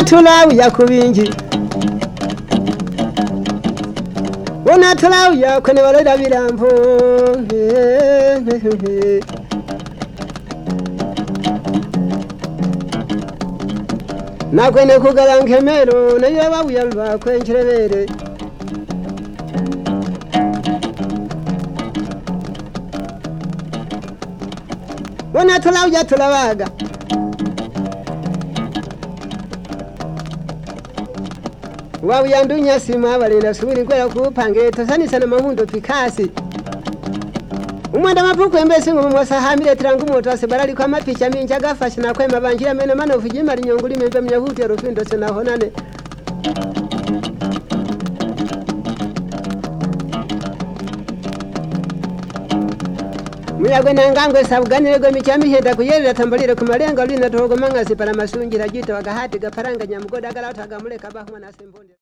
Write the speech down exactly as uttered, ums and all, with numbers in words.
tulau ya kubinji Wona tulau ya kwene waloda birampo Na kwene kugala nkemero na yewa uyalwa kwenchirebere Wona tulau ya tulawaga Wawu yandunya sima balenda subiri kwela kupange tosani sana mahundo pikasi Umwanda mapuku embesi ngo mwasa hamile trangu moto asebarali kwa mapicha minja gafashi na kwema banjira mena mana ufijima rinyonguli membe mnyahuti ya rufindo sena honane Muyagwe na ngangwe sabugani go michami heda kuyerera tambalire ku malenga lina togo mangasi para masungira jita wagahati gaparanga nyamugoda galata gamule kabahu na sembonde